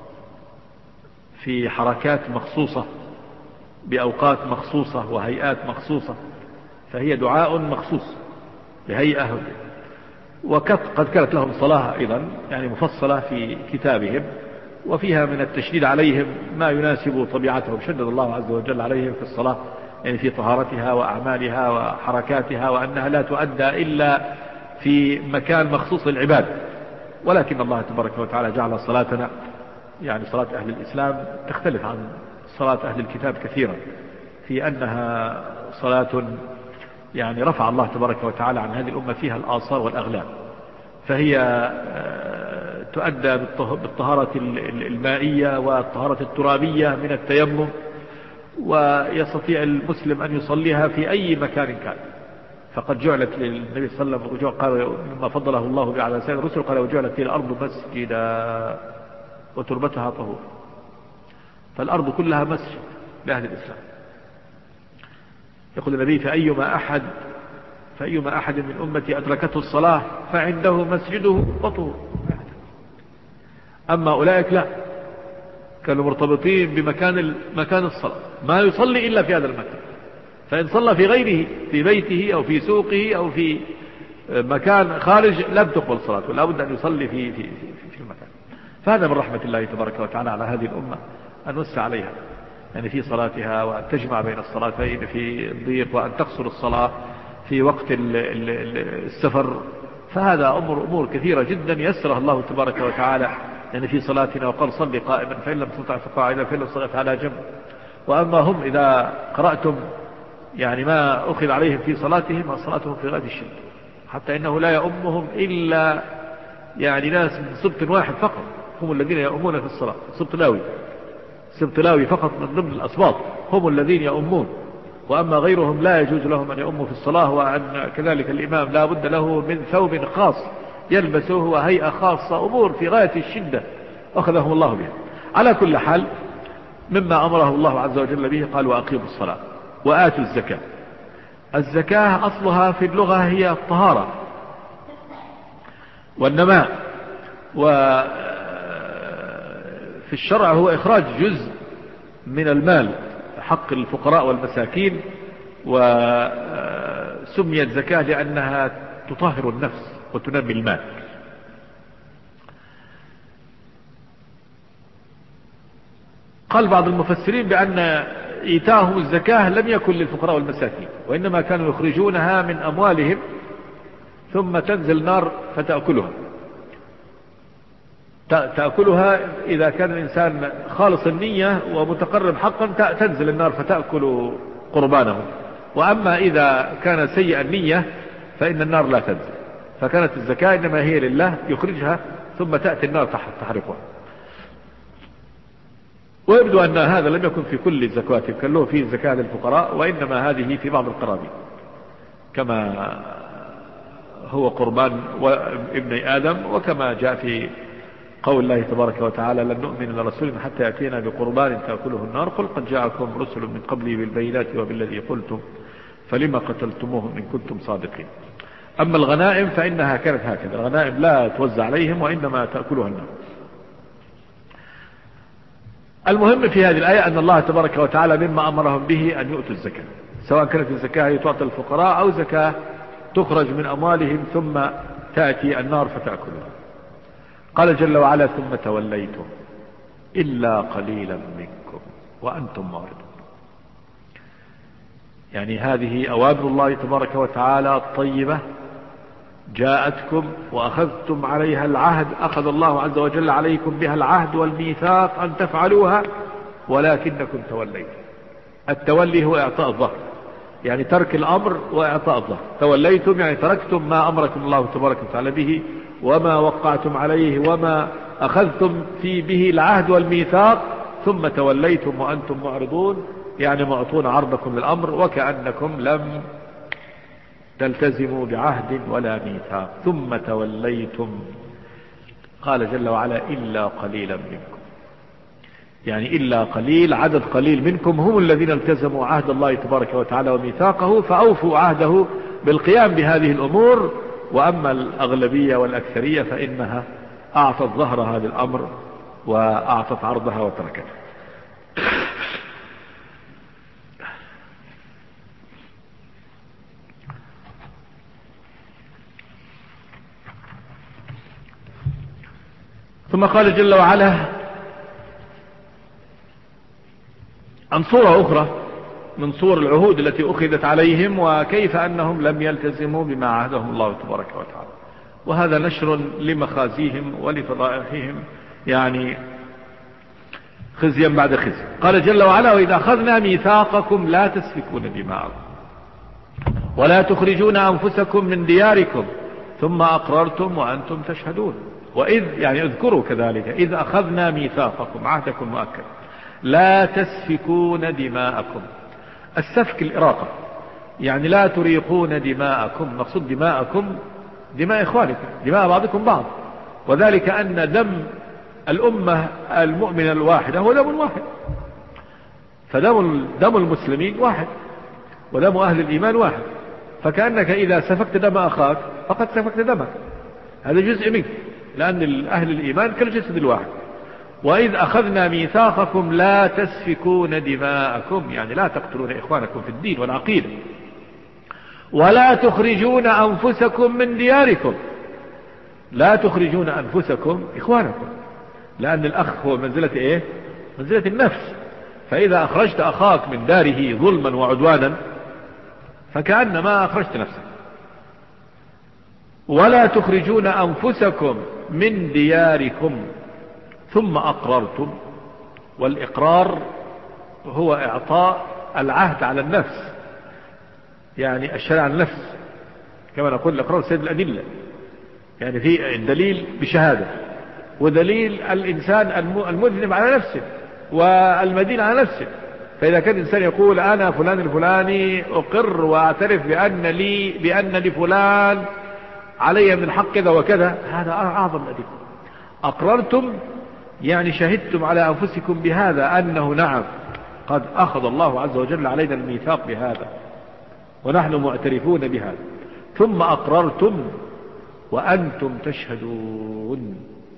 في حركات مخصوصة بأوقات مخصوصة وهيئات مخصوصة، فهي دعاء مخصوص بهيئة. وقد كانت لهم صلاة أيضا يعني مفصلة في كتابهم، وفيها من التشديد عليهم ما يناسب طبيعتهم، شدد الله عز وجل عليهم في الصلاة يعني في طهارتها وأعمالها وحركاتها، وأنها لا تؤدى إلا في مكان مخصوص للعباد. ولكن الله تبارك وتعالى جعل صلاتنا يعني صلاة أهل الإسلام تختلف عن صلاة أهل الكتاب كثيرا، في أنها صلاة يعني رفع الله تبارك وتعالى عن هذه الأمة فيها الآثار والأغلال، فهي تؤدى بالطهارة المائية والطهارة الترابية من التيمم، ويستطيع المسلم أن يصليها في أي مكان كان. فقد جعلت للنبي صلى الله عليه وسلم قال مما فضله الله به على سائر الرسل، قال: وجعلت الأرض مسجدا وتربتها طهور. فالأرض كلها مسجد لأهل الإسلام. يقول النبي: فأيما أحد فأيما أحد من أمتي أدركته الصلاة فعنده مسجده وطهور. أما أولئك لا، كانوا مرتبطين بمكان مكان الصلاة، ما يصلي إلا في هذا المكان، فإن صلى في غيره في بيته أو في سوقه أو في مكان خارج لم تقبل صلاته، لا بد أن يصلي في, في, في, في المكان. فهذا من رحمة الله تبارك وتعالى على هذه الأمة أن وسع عليها يعني في صلاتها، وأن تجمع بين الصلاتين في الضيق، وأن تقصر الصلاة في وقت السفر. فهذا أمر أمور كثيرة جدا يسرها الله تبارك وتعالى يعني في صلاتنا، وقال: صل قائما فإن لم تستطع فقاعدا فإن لم تستطع فعلى جنب. وأما هم إذا قرأتم يعني ما أخذ عليهم في صلاتهم وصلاتهم في غاية الشدة، حتى إنه لا يؤمهم إلا يعني ناس من سبط واحد فقط، هم الذين يؤمون في الصلاة. سبط لاوي سبط لاوي فقط من ضمن الأسباط هم الذين يؤمون، وأما غيرهم لا يجوز لهم أن يؤموا في الصلاة. وأن كذلك الإمام لا بد له من ثوب خاص يلبسه وهيئة خاصة، أمور في غاية الشدة أخذهم الله بها. على كل حال، مما أمره الله عز وجل به قال: وأقيموا الصلاة وآتوا الزكاة. الزكاة أصلها في اللغة هي الطهارة والنماء، وفي الشرع هو إخراج جزء من المال حق الفقراء والمساكين، ويعني سميت زكاة لأنها تطهر النفس وتنمي المال. قال بعض المفسرين بأن إيتاهم الزكاة لم يكن للفقراء والمساكين، وإنما كانوا يخرجونها من أموالهم ثم تنزل نار فتأكلها تأكلها إذا كان الإنسان خالص النية ومتقرب حقا تنزل النار فتأكل قربانه، وأما إذا كان سيء النية فإن النار لا تنزل. فكانت الزكاة إنما هي لله يخرجها ثم تأتي النار تحرقها. ويبدو أن هذا لم يكن في كل الزكوات، كان له فيه زكاة للفقراء، وإنما هذه في بعض القرابين كما هو قربان ابن آدم، وكما جاء في قول الله تبارك وتعالى لن نؤمن لرسول حتى يأتينا بقربان تأكله النار قل قد جاءكم رسل من قبلي بالبينات وبالذي قلتم فلما قتلتموهم إن كنتم صادقين. أما الغنائم فإنها كانت هكذا، الغنائم لا توزع عليهم وإنما تأكلها النار. المهم في هذه الآية أن الله تبارك وتعالى مما أمرهم به أن يؤتوا الزكاة، سواء كانت الزكاة تعطى الفقراء أو زكاة تخرج من أموالهم ثم تأتي النار فتأكلها. قال جل وعلا ثم توليتم إلا قليلا منكم وأنتم معرضون. يعني هذه أوامر الله تبارك وتعالى الطيبة جاءتكم وأخذتم عليها العهد، أخذ الله عز وجل عليكم بها العهد والميثاق أن تفعلوها، ولكنكم توليتم. التولي هو إعطاء الظهر، يعني ترك الأمر وإعطاء الظهر. توليتم يعني تركتم ما أمركم الله تبارك وتعالى به وما وقعتم عليه وما أخذتم في به العهد والميثاق، ثم توليتم وأنتم معرضون، يعني معطون عرضكم للأمر وكأنكم لم تلتزموا بعهد ولا ميثاق. ثم توليتم قال جل وعلا إلا قليلا منكم، يعني إلا قليل، عدد قليل منكم هم الذين التزموا عهد الله تبارك وتعالى وميثاقه فأوفوا عهده بالقيام بهذه الأمور. وأما الأغلبية والأكثرية فإنها أعطت ظهر هذا الأمر وأعطت عرضها وتركته. ثم قال جل وعلا عن صورة أخرى من صور العهود التي أخذت عليهم وكيف أنهم لم يلتزموا بما عهدهم الله تبارك وتعالى، وهذا نشر لمخازيهم ولفضائحهم، يعني خزيا بعد خزي. قال جل وعلا وإذا أخذنا ميثاقكم لا تسفكون دماءكم ولا تخرجون أنفسكم من دياركم ثم أقررتم وأنتم تشهدون. وإذ يعني اذكروا كذلك إذ أخذنا ميثاقكم، عهدكم مؤكد، لا تسفكون دماءكم. السفك الإراقة، يعني لا تريقون دماءكم، مقصود دماءكم دماء إخوانكم، دماء بعضكم بعض، وذلك أن دم الأمة المؤمنة الواحدة هو دم واحد، فدم دم المسلمين واحد ودم أهل الإيمان واحد، فكأنك إذا سفكت دم أخاك فقد سفكت دمك، هذا جزء منك، لأن أهل الإيمان كالجسد الواحد. وإذ أخذنا ميثاقكم لا تسفكون دماءكم، يعني لا تقتلون إخوانكم في الدين والعقيدة، ولا تخرجون أنفسكم من دياركم، لا تخرجون أنفسكم إخوانكم، لأن الأخ هو منزلة إيه؟ منزلة النفس، فإذا أخرجت أخاك من داره ظلما وعدوانا فكأنما أخرجت نفسك. ولا تخرجون أنفسكم من دياركم ثم أقررتم، والإقرار هو إعطاء العهد على النفس، يعني الشرع على النفس، كما نقول الإقرار سيد الأدلة، يعني في الدليل بشهادة ودليل الإنسان المذنب على نفسه والمدين على نفسه. فإذا كان الإنسان يقول أنا فلان الفلاني أقر وأعترف بأن لي بأن لفلان علي من الحق كذا وكذا، هذا أعظم الأدلة. أقررتم يعني شهدتم على أنفسكم بهذا أنه نعم قد أخذ الله عز وجل علينا الميثاق بهذا ونحن معترفون بهذا. ثم أقررتم وأنتم تشهدون،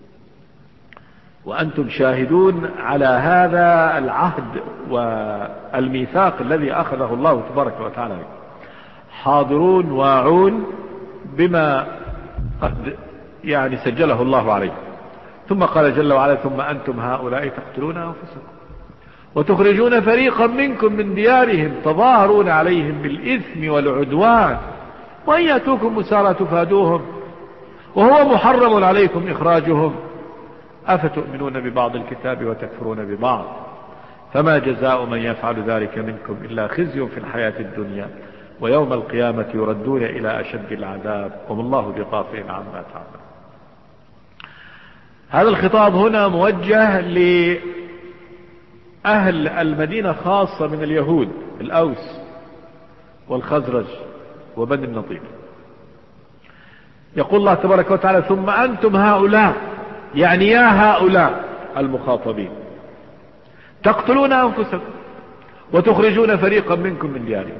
وأنتم شاهدون على هذا العهد والميثاق الذي أخذه الله تبارك وتعالى. حاضرون واعون بما قد يعني سجله الله عليه. ثم قال جل وعلا ثم أنتم هؤلاء تقتلون أنفسكم وتخرجون فريقا منكم من ديارهم تظاهرون عليهم بالإثم والعدوان وإن يأتوكم مسارى تفادوهم وهو محرم عليكم إخراجهم أفتؤمنون ببعض الكتاب وتكفرون ببعض فما جزاء من يفعل ذلك منكم إلا خزي في الحياة الدنيا ويوم القيامة يردون إلى أشد العذاب وما الله بغافل عما تعملون. هذا الخطاب هنا موجه لأهل المدينة خاصة من اليهود الأوس والخزرج وبني النضير. يقول الله تبارك وتعالى ثم أنتم هؤلاء، يعني يا هؤلاء المخاطبين تقتلون أنفسكم وتخرجون فريقا منكم من ديارهم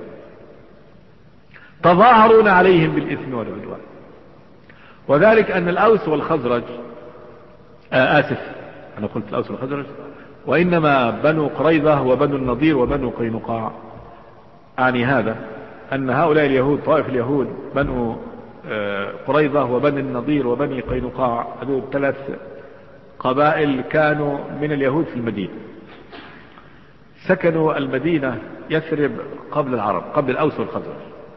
تظاهرون عليهم بالإثم والعدوان. وذلك أن الأوس والخزرج آه آسف أنا قلت الأوس والخزرج وإنما بنو قريظة وبنو النضير وبنو قينقاع. يعني هذا أن هؤلاء اليهود طائف اليهود بنو آه قريظة وبني النضير وبني قينقاع هذول ثلاث قبائل كانوا من اليهود في المدينة، سكنوا المدينة يثرب قبل العرب قبل الأوس والخزرج.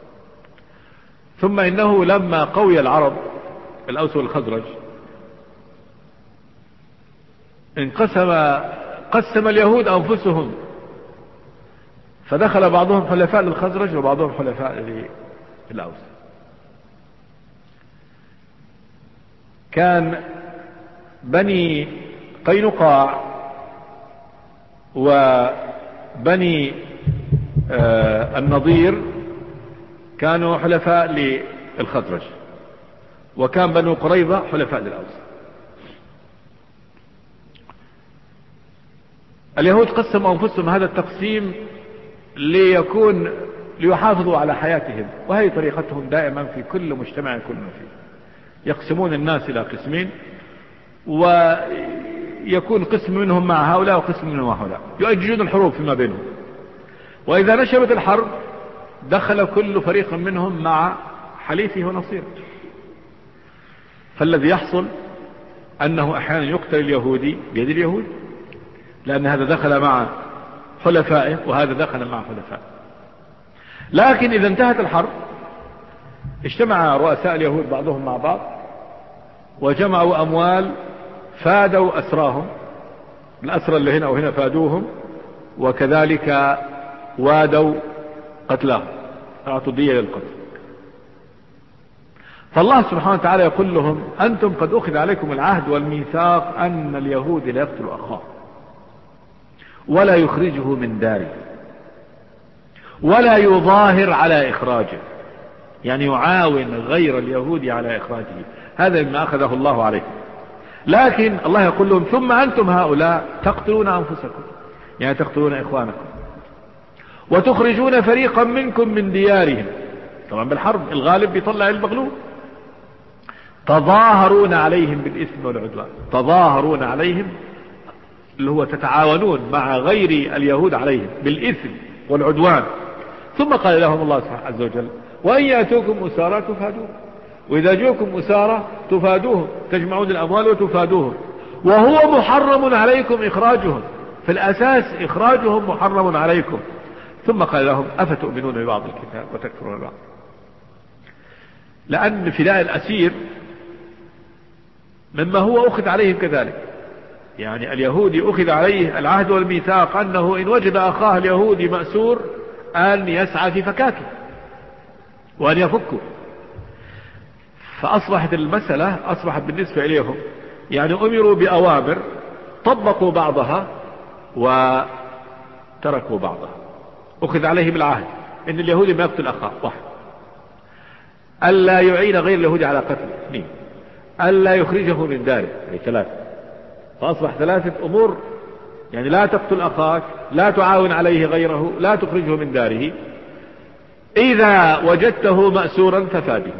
ثم إنه لما قوي العرب الأوس والخزرج انقسم قسم اليهود أنفسهم فدخل بعضهم حلفاء للخزرج وبعضهم حلفاء للأوس. كان بني قينقاع وبني آه النضير كانوا حلفاء للخزرج وكان بنو قريظة حلفاء للأوس. اليهود قسموا أنفسهم هذا التقسيم ليكون ليحافظوا على حياتهم، وهي طريقتهم دائما في كل مجتمع يكونون فيه، يقسمون الناس إلى قسمين ويكون قسم منهم مع هؤلاء وقسم منهم مع هؤلاء، يؤججون الحروب فيما بينهم، وإذا نشبت الحرب دخل كل فريق منهم مع حليفه ونصيره. فالذي يحصل أنه أحيانا يقتل اليهودي بيد اليهود لأن هذا دخل مع حلفائه وهذا دخل مع حلفائه. لكن إذا انتهت الحرب اجتمع رؤساء اليهود بعضهم مع بعض وجمعوا أموال فادوا أسراهم، الأسرى اللي هنا وهنا فادوهم، وكذلك وادوا قتلاهم أعطوا دية للقتل. فالله سبحانه وتعالى يقول لهم أنتم قد أخذ عليكم العهد والميثاق أن اليهود لا يقتل أخاه ولا يخرجه من داره ولا يظاهر على إخراجه، يعني يعاون غير اليهود على إخراجه، هذا مما أخذه الله عليه. لكن الله يقول لهم ثم أنتم هؤلاء تقتلون أنفسكم، يعني تقتلون إخوانكم وتخرجون فريقا منكم من ديارهم، طبعا بالحرب الغالب بيطلع المغلوب، تظاهرون عليهم بالإثم والعدوان، تظاهرون عليهم اللي هو تتعاونون مع غير اليهود عليهم بالإثم والعدوان. ثم قال لهم الله سبحانه عز وجل وإن يأتوكم أسارى تفادوهم، وإذا جوكم أسارى تفادوهم، تجمعون الأموال وتفادوهم، وهو محرم عليكم إخراجهم، في الأساس إخراجهم محرم عليكم. ثم قال لهم أفتؤمنون ببعض الكتاب وتكفرون ببعض، لأن فداء الأسير مما هو أخذ عليهم كذلك، يعني اليهودي أخذ عليه العهد والميثاق أنه إن وجد أخاه اليهودي مأسور أن يسعى في فكاته وأن يفكه. فأصبحت المسألة أصبحت بالنسبة إليهم يعني أمروا بأوامر طبقوا بعضها وتركوا بعضها. أخذ عليهم العهد إن اليهودي ما يقتل أخاه، واحد، ألا يعين غير اليهودي على قتله، اثنين، ألا يخرجه من داره، يعني ثلاثة. فأصبح ثلاثة أمور، يعني لا تقتل أخاك، لا تعاون عليه غيره، لا تخرجه من داره، إذا وجدته مأسورا ففاده.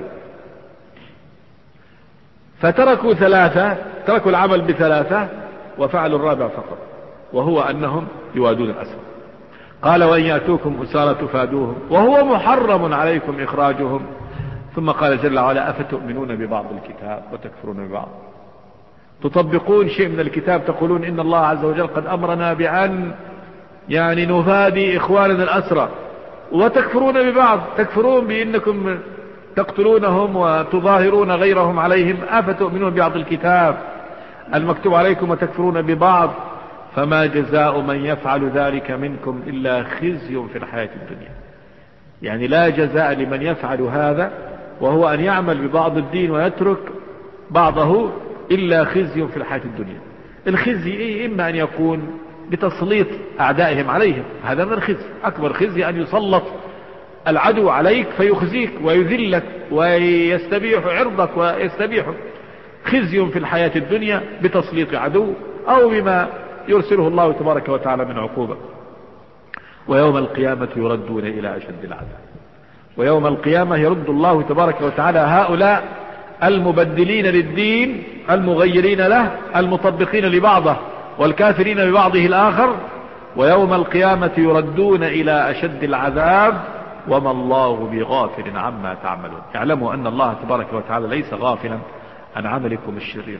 فتركوا ثلاثة، تركوا العمل بثلاثة وفعلوا الرابع فقط، وهو أنهم يوادون الأسر. قال وإن يأتوكم أسارى تفادوهم وهو محرم عليكم إخراجهم. ثم قال جل وعلا أفتؤمنون ببعض الكتاب وتكفرون ببعض. تطبقون شيء من الكتاب تقولون إن الله عز وجل قد أمرنا بأن يعني نفادي إخواننا الأسرى، وتكفرون ببعض، تكفرون بأنكم تقتلونهم وتظاهرون غيرهم عليهم. أفتؤمنون ببعض الكتاب المكتوب عليكم وتكفرون ببعض فما جزاء من يفعل ذلك منكم إلا خزي في الحياة الدنيا. يعني لا جزاء لمن يفعل هذا وهو أن يعمل ببعض الدين ويترك بعضه إلا خزي في الحياة الدنيا. الخزي إيه؟ إما أن يكون بتسليط أعدائهم عليهم، هذا من الخزي. أكبر خزي أن يسلط العدو عليك فيخزيك ويذلك ويستبيح عرضك ويستبيحك. خزي في الحياة الدنيا بتسليط عدو أو بما يرسله الله تبارك وتعالى من عقوبة. ويوم القيامة يردون إلى أشد العذاب. ويوم القيامة يرد الله تبارك وتعالى هؤلاء المبدلين للدين المغيرين له المطبقين لبعضه والكافرين ببعضه الآخر. ويوم القيامة يردون إلى أشد العذاب وما الله بغافل عما تعملون. اعلموا أن الله تبارك وتعالى ليس غافلا عن عملكم الشرير.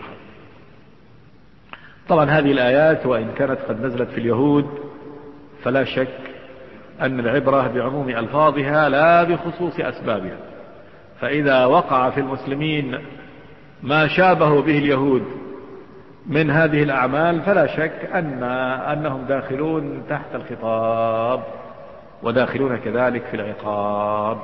طبعا هذه الآيات وإن كانت قد نزلت في اليهود فلا شك أن العبرة بعموم ألفاظها لا بخصوص أسبابها. فإذا وقع في المسلمين ما شابه به اليهود من هذه الأعمال فلا شك أن أنهم داخلون تحت الخطاب وداخلون كذلك في العقاب.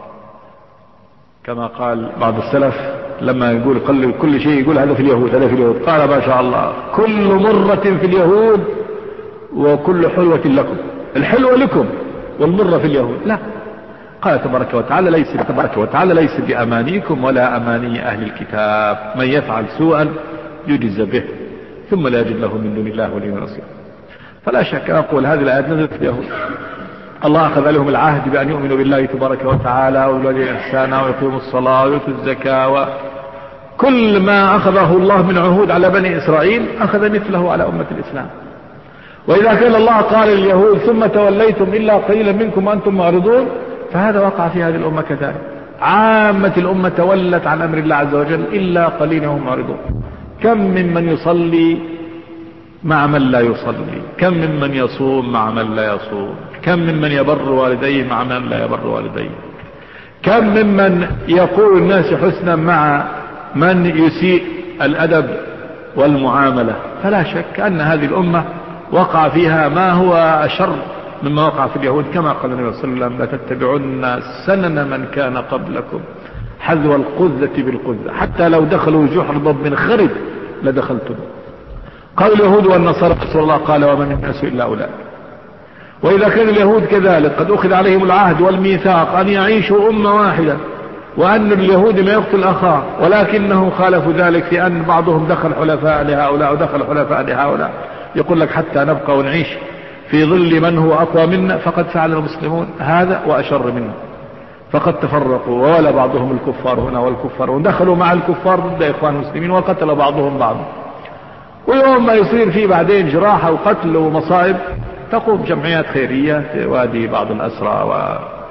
كما قال بعض السلف لما يقول كل شيء يقول هذا في اليهود هذا في اليهود، قال ما شاء الله كل مرة في اليهود وكل حلوة لكم. الحلوة لكم والمرة في اليهود لا. قال تبارك وتعالى ليس تبارك وتعالى ليس بأمانيكم ولا أماني أهل الكتاب، من يفعل سوءا يجز به ثم لا يجد له من دون الله ولي نصير. فلا شك أقول هذه الآيات نزلت في اليهود. الله أخذ لهم العهد بأن يؤمنوا بالله تبارك وتعالى وبالوالدين إحسانا ويقيموا الصلاة ويؤتوا الزكاة، وكل ما أخذه الله من عهود على بني إسرائيل أخذ مثله على أمة الإسلام. وإذا كان الله قال لليهود ثم توليتم إلا قليلا منكم وأنتم معرضون، فهذا وقع في هذه الأمة كذلك. عامة الأمة تولت عن أمر الله عز وجل إلا قليلا هم معرضون. كم ممن يصلي مع من لا يصلي، كم ممن يصوم مع من لا يصوم، كم ممن يبر والديه مع من لا يبر والديه، كم ممن يقول الناس حسنا مع من يسيء الأدب والمعاملة. فلا شك أن هذه الأمة وقع فيها ما هو أشر مما وقع في اليهود. كما قال النبي صلى الله عليه وسلم لتتبعن سنن من كان قبلكم حذو القذة بالقذة حتى لو دخلوا جحر ضب خرب لدخلتم. قال اليهود والنصارى رسول الله قال ومن الناس إلا أولئك. وإذا كان اليهود كذلك قد أخذ عليهم العهد والميثاق أن يعيشوا أمة واحدة وأن اليهود ما يقتل أخاه، ولكنه خالفوا ذلك في أن بعضهم دخل حلفاء لهؤلاء ودخل حلفاء لهؤلاء، يقول لك حتى نبقى ونعيش في ظل من هو أقوى منا. فقد فعل المسلمون هذا وأشر منه، فقد تفرقوا وولى بعضهم الكفار هنا والكفار ودخلوا مع الكفار ضد إخوان المسلمين وقتل بعضهم بعضا. ويوم ما يصير فيه بعدين جراحة وقتل ومصائب تقوم جمعيات خيرية توادي بعض الأسرى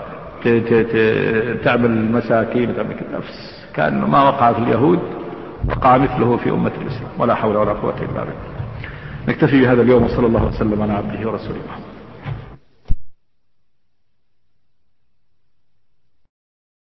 وتعمل مساكين وتعمل نفس كان ما وقع في اليهود وقع مثله في أمة الإسلام. ولا حول ولا قوة إلا بالله. نكتفي بهذا اليوم وصلى الله وسلم على عبده ورسوله.